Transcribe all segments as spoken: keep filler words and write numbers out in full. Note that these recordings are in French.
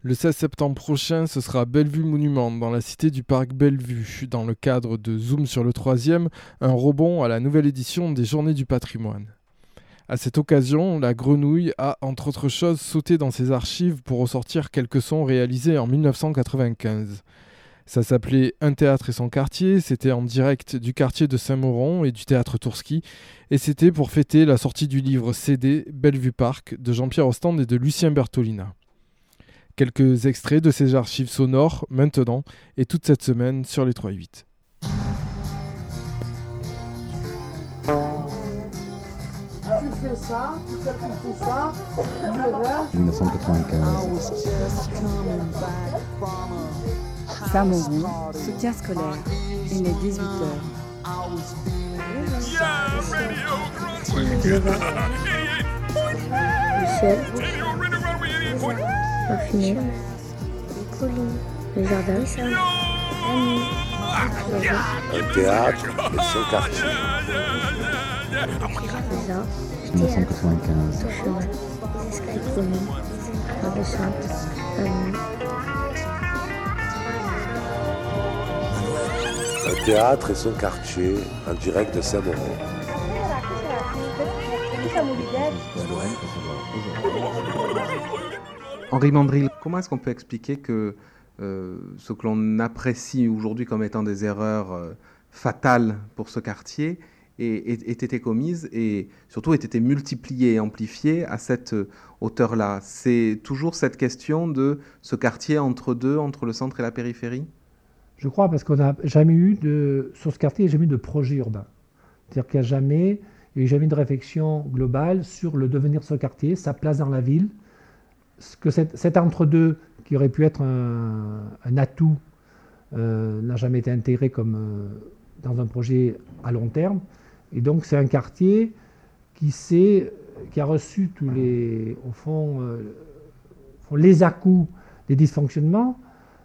Le seize septembre prochain, ce sera Bellevue Monument, dans la cité du parc Bellevue, dans le cadre de Zoom sur le troisième, un rebond à la nouvelle édition des Journées du patrimoine. À cette occasion, la Grenouille a, entre autres choses, sauté dans ses archives pour ressortir quelques sons réalisés en dix-neuf cent quatre-vingt-quinze. Ça s'appelait Un théâtre et son quartier, c'était en direct du quartier de Saint-Mauron et du théâtre Tourski, et c'était pour fêter la sortie du livre C D Bellevue Parc de Jean-Pierre Ostende et de Lucien Bertolina. Quelques extraits de ces archives sonores, maintenant, et toute cette semaine sur les trois huit. Tu fais ça, tu fais ça, dix-neuf cent quatre-vingt-quinze. Saint-Mauron, soutien scolaire, il est dix-huit heures. Michel, Infiné, le jardin, Un théâtre et son quartier. dix-neuf cent quatre-vingt-quinze. Un théâtre et son quartier, en direct de Saint-Mauron. Henri Mandril, comment est-ce qu'on peut expliquer que euh, ce que l'on apprécie aujourd'hui comme étant des erreurs euh, fatales pour ce quartier ait, ait, ait été commises et surtout ait été multipliées et amplifiées à cette euh, hauteur-là? C'est toujours cette question de ce quartier entre deux, entre le centre et la périphérie? Je crois, parce qu'on n'a jamais eu de, sur ce quartier, jamais eu de projet urbain. C'est-à-dire qu'il n'y a jamais, il n'y a eu jamais de réflexion globale sur le devenir de ce quartier, sa place dans la ville. Ce que cet, cet entre-deux, qui aurait pu être un, un atout, euh, n'a jamais été intégré comme euh, dans un projet à long terme. Et donc c'est un quartier qui, s'est, qui a reçu tous les, au fond, euh, les à-coups des dysfonctionnements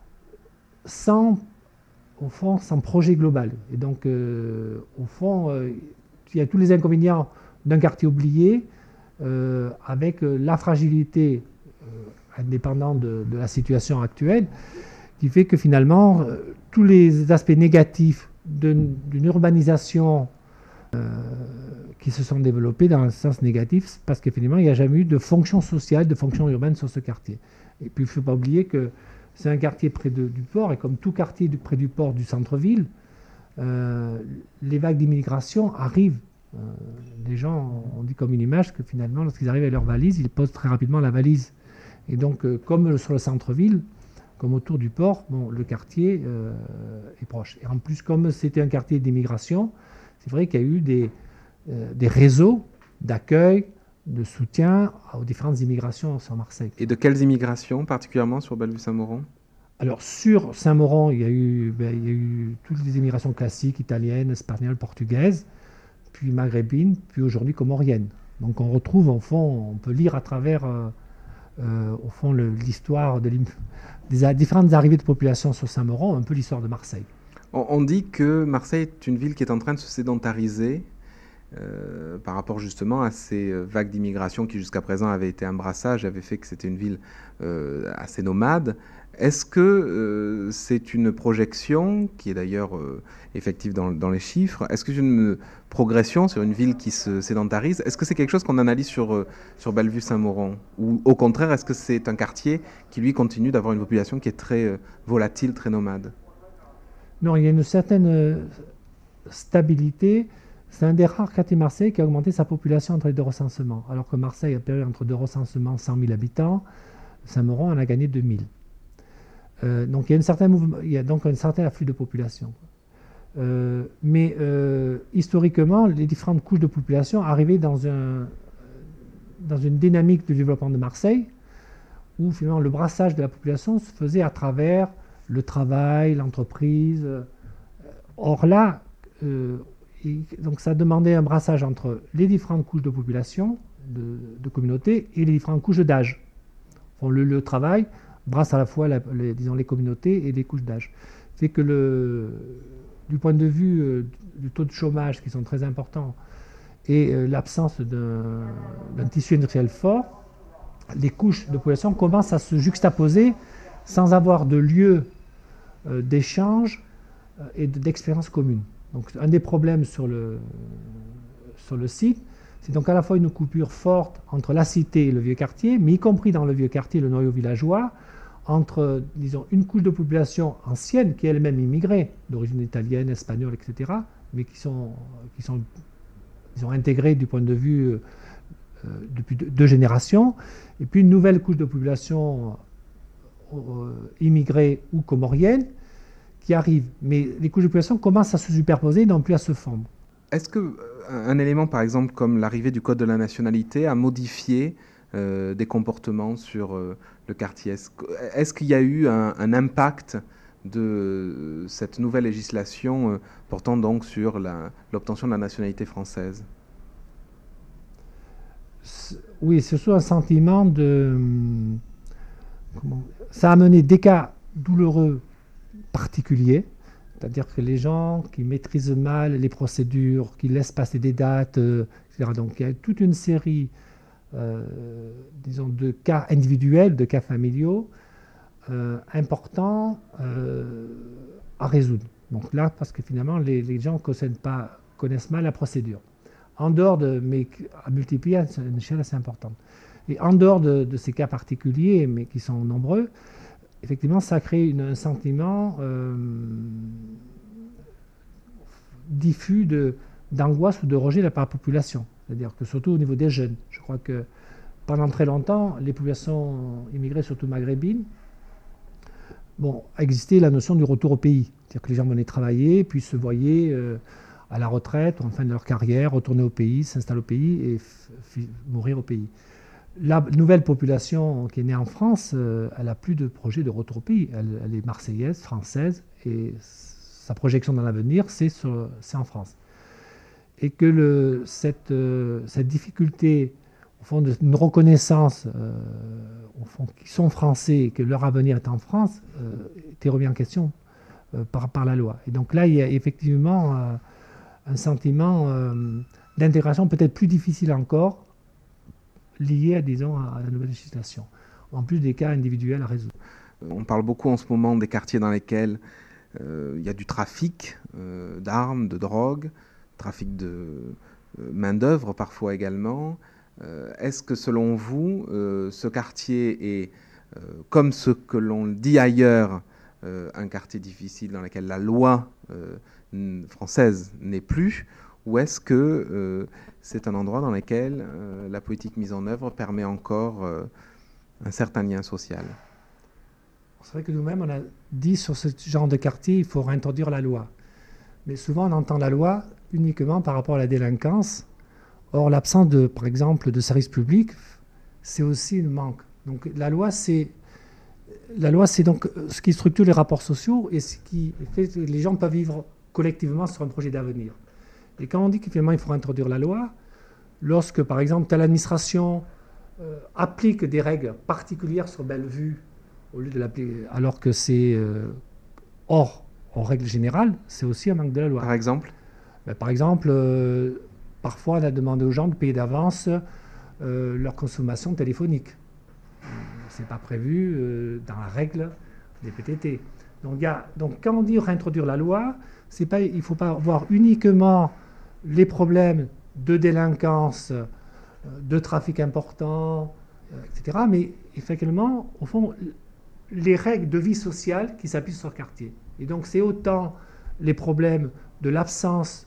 sans, au fond, sans projet global. Et donc, euh, au fond, euh, il y a tous les inconvénients d'un quartier oublié, euh, avec euh, la fragilité euh, indépendante de, de la situation actuelle, qui fait que finalement, euh, tous les aspects négatifs d'une, d'une urbanisation euh, qui se sont développés dans un sens négatif, parce que finalement, il n'y a jamais eu de fonction sociale, de fonction urbaine sur ce quartier. Et puis, il ne faut pas oublier que c'est un quartier près de, du port, et comme tout quartier du, près du port du centre-ville, euh, les vagues d'immigration arrivent. Euh, les gens, on dit comme une image que finalement, lorsqu'ils arrivent avec leur valise, ils posent très rapidement la valise. Et donc, euh, comme sur le centre-ville, comme autour du port, bon, le quartier euh, est proche. Et en plus, comme c'était un quartier d'immigration, c'est vrai qu'il y a eu des, euh, des réseaux d'accueil, de soutien aux différentes immigrations sur Marseille. Et de quelles immigrations, particulièrement sur Bellevue-Saint-Mauron? Alors, sur Saint-Mauron, il y a eu, ben, il y a eu toutes les immigrations classiques, italiennes, espagnoles, portugaises, puis maghrébines, puis aujourd'hui comoriennes. Donc, on retrouve, au fond, on peut lire à travers, euh, euh, au fond, le, l'histoire de des différentes arrivées de population sur Saint-Mauron, un peu l'histoire de Marseille. On, on dit que Marseille est une ville qui est en train de se sédentariser. Euh, par rapport justement à ces vagues d'immigration qui jusqu'à présent avaient été un brassage, avaient fait que c'était une ville euh, assez nomade. Est-ce que euh, c'est une projection, qui est d'ailleurs euh, effective dans, dans les chiffres, est-ce que c'est une progression sur une ville qui se sédentarise? Est-ce que c'est quelque chose qu'on analyse sur, euh, sur Bellevue-Saint-Mauron? Ou au contraire, est-ce que c'est un quartier qui lui continue d'avoir une population qui est très euh, volatile, très nomade? Non, il y a une certaine stabilité. C'est un des rares quartiers marseillais qui a augmenté sa population entre les deux recensements. Alors que Marseille a perdu entre deux recensements cent mille habitants, Saint-Mauron en a gagné deux mille. Euh, donc il y a, une certaine mouvement, il y a donc un certain afflux de population. Euh, mais euh, historiquement, les différentes couches de population arrivaient dans, un, dans une dynamique de développement de Marseille, où finalement le brassage de la population se faisait à travers le travail, l'entreprise. Or là, euh, Et donc ça demandait un brassage entre les différentes couches de population, de, de communautés, et les différentes couches d'âge. Bon, le, le travail brasse à la fois la, les, disons, les communautés et les couches d'âge. C'est que le, du point de vue euh, du taux de chômage, qui sont très importants, et euh, l'absence d'un, d'un tissu industriel fort, les couches de population commencent à se juxtaposer sans avoir de lieu euh, d'échange euh, et d'expérience commune. Donc un des problèmes sur le, sur le site, c'est donc à la fois une coupure forte entre la cité et le vieux quartier, mais y compris dans le vieux quartier, le noyau villageois, entre, disons, une couche de population ancienne qui est elle-même immigrée, d'origine italienne, espagnole, et cetera, mais qui sont, qui sont disons, intégrés du point de vue euh, depuis deux, deux générations, et puis une nouvelle couche de population euh, immigrée ou comorienne qui arrive. Mais les couches de population commencent à se superposer et non plus à se fondre. Est-ce qu'un élément, par exemple, comme l'arrivée du Code de la nationalité a modifié euh, des comportements sur euh, le quartier? Est-ce, est-ce qu'il y a eu un, un impact de cette nouvelle législation euh, portant donc sur la, l'obtention de la nationalité française? Oui, c'est surtout un sentiment de... Comment, ça a amené des cas douloureux particuliers, c'est-à-dire que les gens qui maîtrisent mal les procédures, qui laissent passer des dates, euh, et cetera. Donc il y a toute une série, euh, disons, de cas individuels, de cas familiaux, euh, importants euh, à résoudre. Donc là, parce que finalement, les, les gens connaissent, pas, connaissent mal la procédure. En dehors de, mais à multiplier à une échelle assez importante. Et en dehors de, de ces cas particuliers, mais qui sont nombreux, effectivement, ça crée une, un sentiment euh, diffus de, d'angoisse ou de rejet de la part de la population. C'est-à-dire que surtout au niveau des jeunes, je crois que pendant très longtemps, les populations immigrées, surtout maghrébines, bon, a existé la notion du retour au pays. C'est-à-dire que les gens venaient travailler, puis se voyaient euh, à la retraite ou en fin de leur carrière, retourner au pays, s'installer au pays et f- f- mourir au pays. La nouvelle population qui est née en France, euh, elle n'a plus de projet de retour au pays. Elle, elle est marseillaise, française, et sa projection dans l'avenir, c'est, sur, c'est en France. Et que le, cette, euh, cette difficulté, au fond, d'une reconnaissance, euh, au fond, qu'ils sont français et que leur avenir est en France, euh, était remis en question euh, par, par la loi. Et donc là, il y a effectivement euh, un sentiment euh, d'intégration peut-être plus difficile encore, lié à, disons, à la nouvelle législation, en plus des cas individuels à résoudre. On parle beaucoup en ce moment des quartiers dans lesquels euh, il y a du trafic euh, d'armes, de drogue, trafic de euh, main-d'œuvre parfois également. Euh, est-ce que selon vous, euh, ce quartier est, euh, comme ce que l'on dit ailleurs, euh, un quartier difficile dans lequel la loi euh, française n'est plus, ou est-ce que euh, c'est un endroit dans lequel euh, la politique mise en œuvre permet encore euh, un certain lien social? C'est vrai que nous-mêmes, on a dit sur ce genre de quartier, il faut réintroduire la loi. Mais souvent, on entend la loi uniquement par rapport à la délinquance. Or, l'absence, de, par exemple, de services publics, c'est aussi un manque. Donc, la loi, c'est, la loi, c'est donc ce qui structure les rapports sociaux et ce qui fait que les gens peuvent vivre collectivement sur un projet d'avenir. Et quand on dit qu'effectivement il faut introduire la loi, lorsque par exemple telle administration euh, applique des règles particulières sur Bellevue, au lieu de l'appliquer, alors que c'est euh, hors, hors règle générale, c'est aussi un manque de la loi. Par exemple ben, Par exemple, euh, parfois on a demandé aux gens de payer d'avance euh, leur consommation téléphonique. Ce n'est pas prévu euh, dans la règle des P T T. Donc, y a, donc quand on dit réintroduire la loi, c'est pas, il ne faut pas voir uniquement les problèmes de délinquance, de trafic important, et cetera, mais effectivement, au fond, les règles de vie sociale qui s'appuient sur le quartier. Et donc, c'est autant les problèmes de l'absence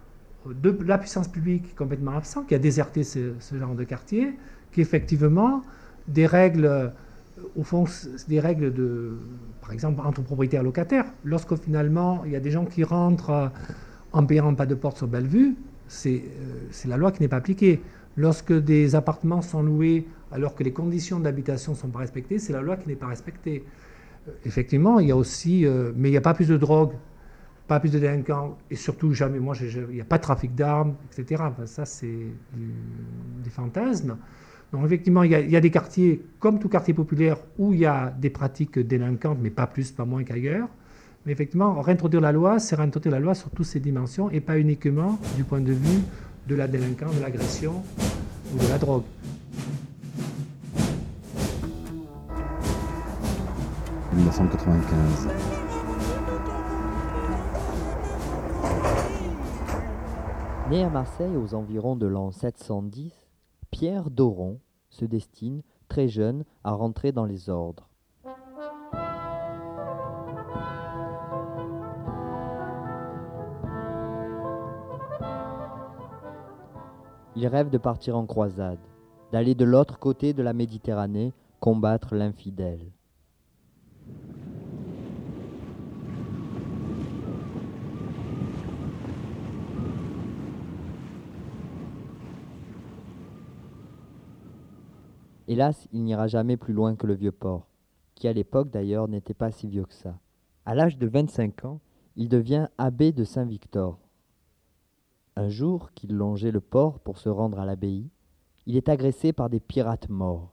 de la puissance publique complètement absente, qui a déserté ce, ce genre de quartier, qu'effectivement, des règles, au fond, des règles de, par exemple, entre propriétaires et locataires. Lorsque finalement, il y a des gens qui rentrent en payant pas de porte sur Bellevue, c'est, euh, c'est la loi qui n'est pas appliquée. Lorsque des appartements sont loués alors que les conditions d'habitation ne sont pas respectées, c'est la loi qui n'est pas respectée. Euh, effectivement, il y a aussi... Euh, mais il n'y a pas plus de drogue, pas plus de délinquants, et surtout jamais... Moi, j'ai, j'ai, il n'y a pas de trafic d'armes, et cetera. Enfin, ça, c'est du, des fantasmes. Donc effectivement, il y, a, il y a des quartiers, comme tout quartier populaire, où il y a des pratiques délinquantes, mais pas plus, pas moins qu'ailleurs. Mais effectivement, réintroduire la loi, c'est réintroduire la loi sur toutes ces dimensions, et pas uniquement du point de vue de la délinquance, de l'agression ou de la drogue. mille neuf cent quatre-vingt-quinze. Né à Marseille aux environs de l'an sept cent dix, Pierre Doron se destine, très jeune, à rentrer dans les ordres. Il rêve de partir en croisade, d'aller de l'autre côté de la Méditerranée combattre l'infidèle. Hélas, il n'ira jamais plus loin que le Vieux-Port, qui à l'époque d'ailleurs n'était pas si vieux que ça. À l'âge de vingt-cinq ans, il devient abbé de Saint-Victor. Un jour qu'il longeait le port pour se rendre à l'abbaye, il est agressé par des pirates morts.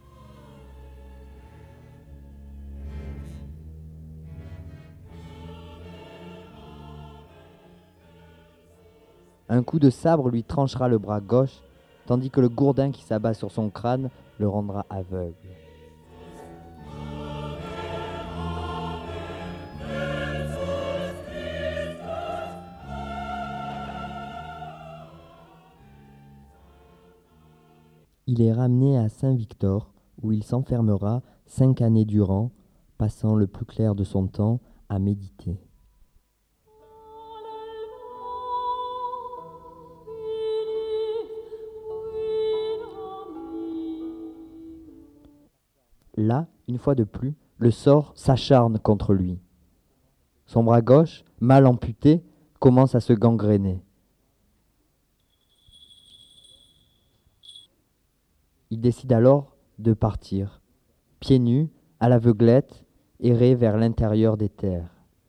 Un coup de sabre lui tranchera le bras gauche, tandis que le gourdin qui s'abat sur son crâne le rendra aveugle. Il est ramené à Saint-Victor, où il s'enfermera cinq années durant, passant le plus clair de son temps à méditer. Là, une fois de plus, le sort s'acharne contre lui. Son bras gauche, mal amputé, commence à se gangréner. Il décide alors de partir, pieds nus, à l'aveuglette, errer vers l'intérieur des terres.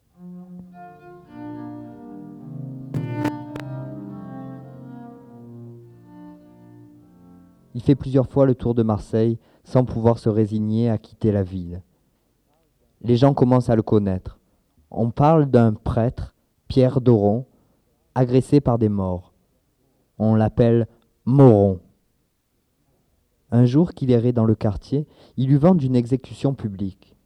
Il fait plusieurs fois le tour de Marseille sans pouvoir se résigner à quitter la ville. Les gens commencent à le connaître. On parle d'un prêtre, Pierre Doron, agressé par des morts. On l'appelle Moron. Un jour qu'il errait dans le quartier, il eut vent d'une exécution publique.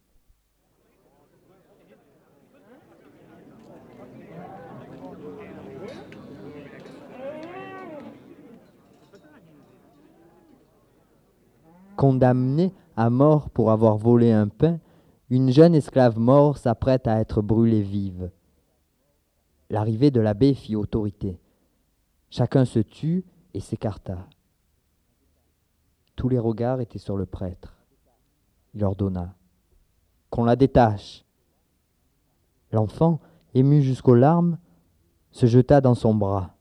Condamnée à mort pour avoir volé un pain, une jeune esclave mort s'apprête à être brûlée vive. L'arrivée de l'abbé fit autorité. Chacun se tut et s'écarta. Tous les regards étaient sur le prêtre. Il ordonna qu'on la détache. L'enfant, ému jusqu'aux larmes, se jeta dans son bras.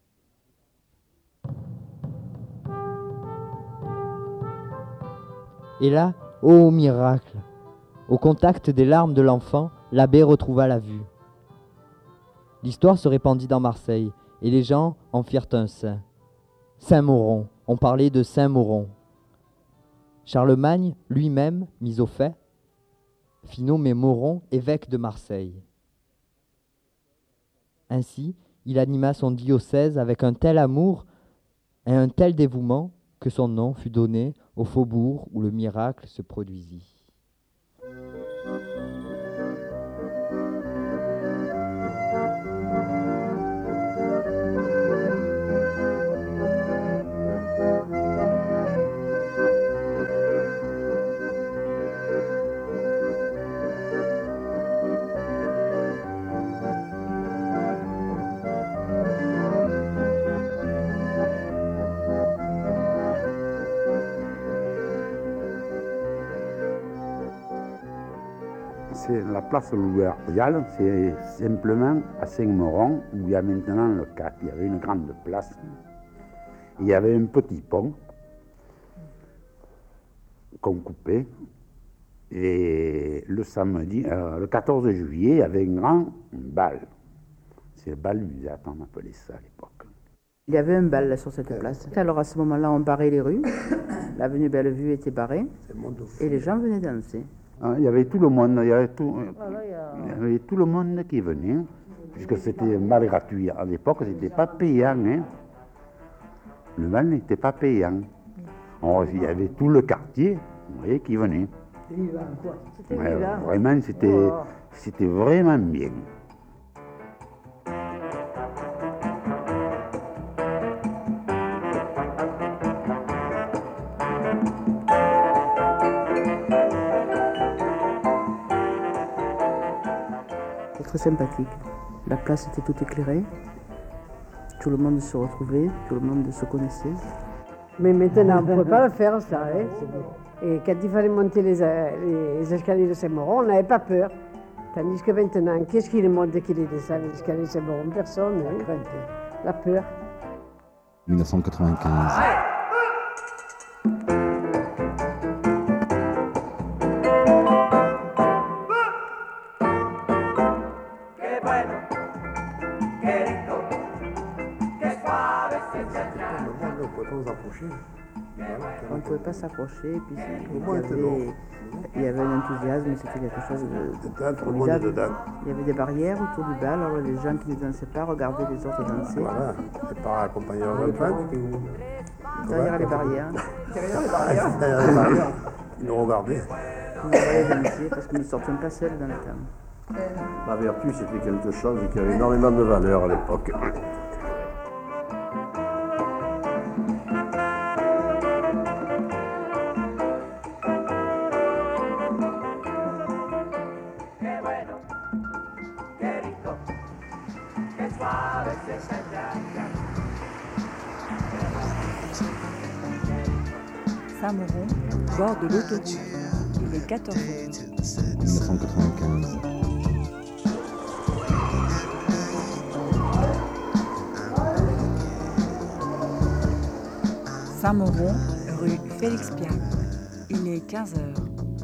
Et là, ô miracle! Au contact des larmes de l'enfant, l'abbé retrouva la vue. L'histoire se répandit dans Marseille, et les gens en firent un saint. Saint-Moron, on parlait de Saint-Moron. Charlemagne, lui-même, mis au fait, fit nommer Moron évêque de Marseille. Ainsi, il anima son diocèse avec un tel amour et un tel dévouement que son nom fut donné au faubourg où le miracle se produisit. C'est la place Louis Royal, c'est simplement à Saint-Moron où il y a maintenant le C A C. Il y avait une grande place. Il y avait un petit pont qu'on coupait. Et le samedi, euh, le quatorze juillet, il y avait un grand bal. C'est le bal musette, on appelait ça à l'époque. Il y avait un bal là, sur cette place. Alors à ce moment-là, on barrait les rues. L'avenue Bellevue était barrée. Et les gens venaient danser. Il y avait tout le monde, il y avait tout, il y avait tout le monde qui venait, puisque c'était un bal gratuit. À l'époque, c'était pas payant. Hein. Le bal n'était pas payant. Alors, il y avait tout le quartier, vous voyez, qui venait. C'était vivant, quoi. C'était Ouais, vivant. vraiment, c'était Oh. c'était vraiment bien. C'était très sympathique. La place était toute éclairée. Tout le monde se retrouvait, tout le monde se connaissait. Mais maintenant, on ne pouvait pas le faire, ça. Hein. Et quand il fallait monter les, les escaliers de Saint-Mauron, on n'avait pas peur. Tandis que maintenant, qu'est-ce qu'il monte et qu'il descend les escaliers de Saint-Mauron? Personne, hein. La peur. mille neuf cent quatre-vingt-quinze. On ne pouvait pas s'approcher, et puis il y, avait, il y avait un enthousiasme, c'était quelque chose de formidable. Il y avait des barrières autour du bal, alors les gens qui ne dansaient pas regardaient les autres danser. Voilà, les parents accompagnaient leur enfant. Derrière les barrières. Derrière les barrières. Derrière les barrières. Ils nous regardaient. Ils nous voyaient danser parce que nous ne sortions pas seuls dans le temps. La vertu, c'était quelque chose qui avait énormément de valeur à l'époque. Saint-Mauron, bord de l'autoroute. Il est quatorze heures. mille neuf cent quatre-vingt-quinze. Saint-Mauron, rue Félix Piat. Il est quinze heures.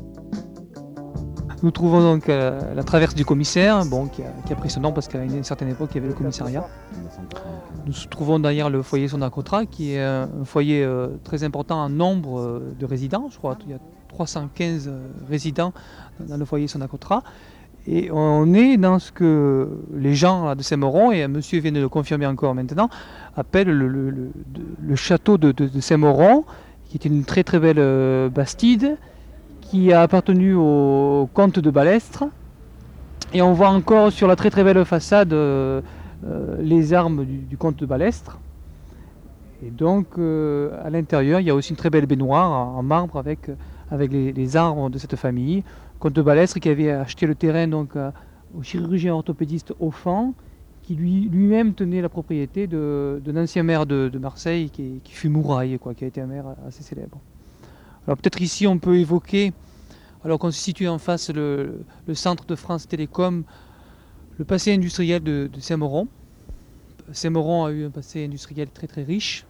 Nous trouvons donc euh, la traverse du commissaire, bon, qui, a, qui a pris ce nom parce qu'à une certaine époque il y avait le commissariat. Nous nous trouvons derrière le foyer Sonacotra, qui est un, un foyer euh, très important en nombre euh, de résidents. Je crois qu'il y a trois cent quinze euh, résidents dans le foyer Sonacotra. Et on est dans ce que les gens là, de Saint-Mauron, et monsieur vient de le confirmer encore maintenant, appellent le, le, le, le château de, de, de Saint-Mauron, qui est une très très belle euh, bastide, qui a appartenu au comte de Balestre. Et on voit encore sur la très très belle façade euh, euh, les armes du, du comte de Balestre. Et donc euh, à l'intérieur il y a aussi une très belle baignoire en, en marbre avec, avec les, les armes de cette famille. Comte de Balestre qui avait acheté le terrain donc, à, au chirurgien orthopédiste Offan, qui lui, lui-même tenait la propriété de, de l'ancien maire de, de Marseille qui, qui fut Mouraille, quoi, qui a été un maire assez célèbre. Alors peut-être ici on peut évoquer, alors qu'on se situe en face le, le centre de France Télécom, le passé industriel de, de Saint-Mauron. Saint-Mauron a eu un passé industriel très très riche.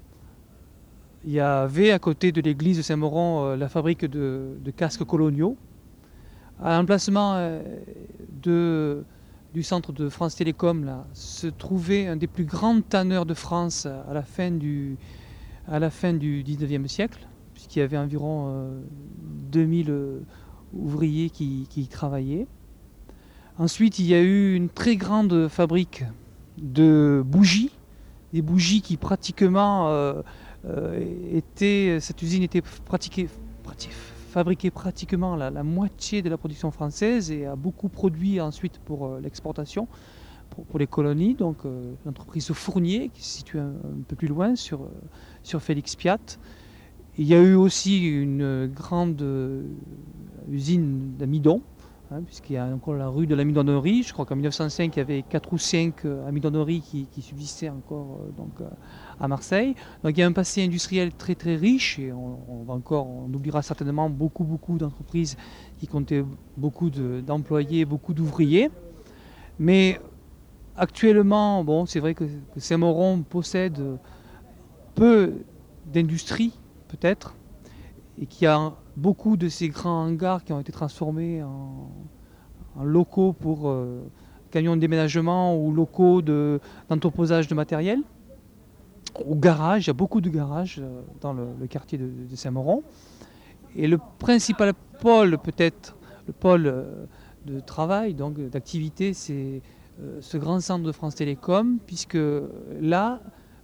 Il y avait à côté de l'église de Saint-Mauron euh, la fabrique de, de casques coloniaux. À l'emplacement euh, de, du centre de France Télécom là, se trouvait un des plus grands tanneurs de France à la fin du, à la fin du dix-neuvième siècle, puisqu'il y avait environ euh, deux mille euh, ouvriers qui, qui y travaillaient. Ensuite, il y a eu une très grande fabrique de bougies, des bougies qui pratiquement euh, euh, étaient, cette usine était pratiquée, pratiquée fabriquait pratiquement la, la moitié de la production française et a beaucoup produit ensuite pour euh, l'exportation, pour, pour les colonies. Donc euh, l'entreprise Fournier qui se situe un, un peu plus loin sur, euh, sur Félix Piat. Il y a eu aussi une grande euh, usine d'amidon, hein, puisqu'il y a encore la rue de l'amidonnerie. Je crois qu'en mille neuf cent cinq, il y avait quatre ou cinq euh, amidonneries qui, qui subsistaient encore euh, donc, euh, à Marseille. Donc il y a un passé industriel très très riche et on, on va encore, on oubliera certainement beaucoup beaucoup d'entreprises qui comptaient beaucoup de, d'employés, beaucoup d'ouvriers. Mais actuellement, bon, c'est vrai que, que Saint-Mauron possède peu d'industrie peut-être, et qu'il y a beaucoup de ces grands hangars qui ont été transformés en, en locaux pour euh, camions de déménagement ou locaux de, d'entreposage de matériel. Au garage, il y a beaucoup de garages euh, dans le, le quartier de, de Saint-Mauron. Et le principal pôle, peut-être, le pôle euh, de travail, donc d'activité, c'est euh, ce grand centre de France Télécom, puisque là,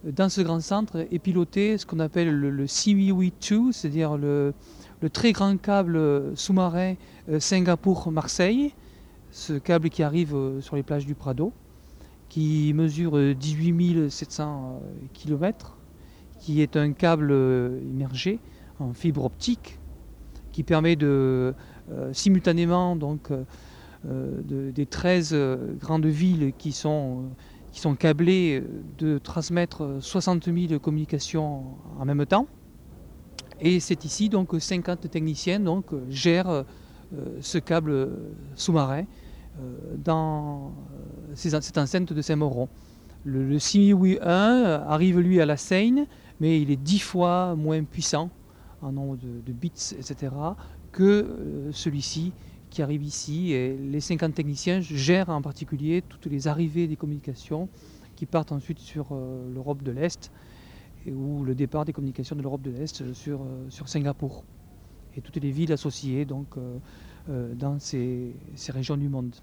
dans ce grand centre est piloté ce qu'on appelle le, le C V W deux, c'est-à-dire le, le très grand câble sous-marin euh, Singapour-Marseille, ce câble qui arrive euh, sur les plages du Prado, qui mesure dix-huit mille sept cents kilomètres, qui est un câble euh, immergé en fibre optique, qui permet de euh, simultanément donc, euh, de, des treize euh, grandes villes qui sont, qui sont câblées, de transmettre soixante mille communications en même temps. Et c'est ici donc cinquante techniciens donc, gèrent euh, ce câble sous-marin euh, dans euh, cette enceinte de Saint-Mauron. Le, le C V W un arrive lui à la Seine, mais il est dix fois moins puissant en nombre de, de bits, et cetera, que euh, celui-ci qui arrive ici. Et les cinquante techniciens gèrent en particulier toutes les arrivées des communications qui partent ensuite sur euh, l'Europe de l'Est, et, ou le départ des communications de l'Europe de l'Est sur, euh, sur Singapour. Et toutes les villes associées donc, euh, euh, dans ces, ces régions du monde.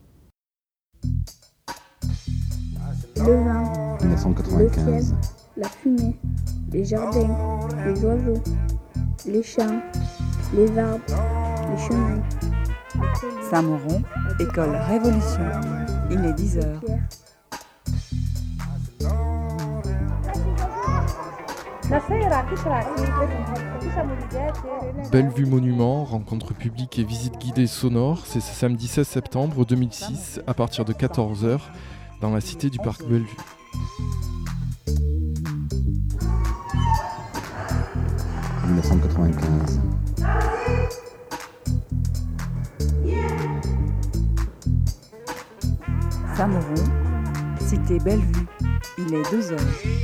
Le vent, mille neuf cent quatre-vingt-quinze. le ciel, la fumée, les jardins, les oiseaux, les champs, les arbres, les chemins. Saint-Mauron, école Révolution. Il est dix heures. Bellevue Monument, rencontre publique et visite guidée sonore, c'est ce samedi seize septembre deux mille six à partir de quatorze heures dans la cité du parc Bellevue. mille neuf cent quatre-vingt-quinze. Saint-Mauron, cité Bellevue. Il est deux heures.